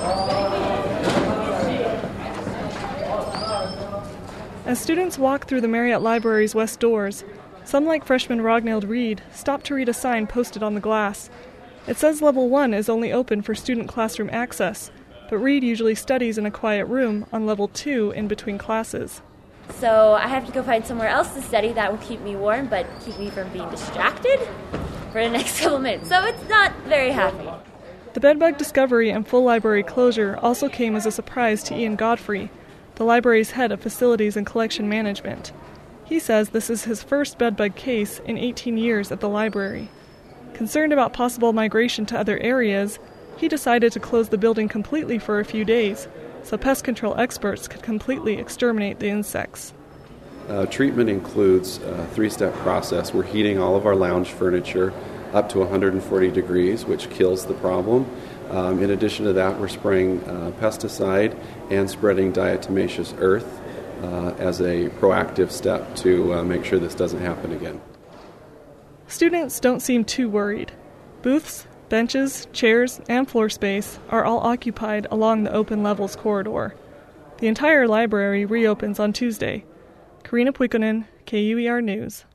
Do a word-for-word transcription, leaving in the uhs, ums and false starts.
As students walk through the Marriott Library's west doors, some, like freshman Rogneld Reed, stop to read a sign posted on the glass. It says Level one is only open for student classroom access, but Reed usually studies in a quiet room on Level two in between classes. So I have to go find somewhere else to study that will keep me warm but keep me from being distracted for the next couple minutes. So it's not very happy. The bedbug discovery and full library closure also came as a surprise to Ian Godfrey, the library's head of facilities and collection management. He says this is his first bedbug case in eighteen years at the library. Concerned about possible migration to other areas, he decided to close the building completely for a few days, so pest control experts could completely exterminate the insects. Uh, treatment includes a three-step process. We're heating all of our lounge furniture up to one hundred forty degrees, which kills the problem. Um, in addition to that, we're spraying uh, pesticide and spreading diatomaceous earth uh, as a proactive step to uh, make sure this doesn't happen again. Students don't seem too worried. Booths, benches, chairs, and floor space are all occupied along the open levels corridor. The entire library reopens on Tuesday. Karina Puikkonen, K U E R News.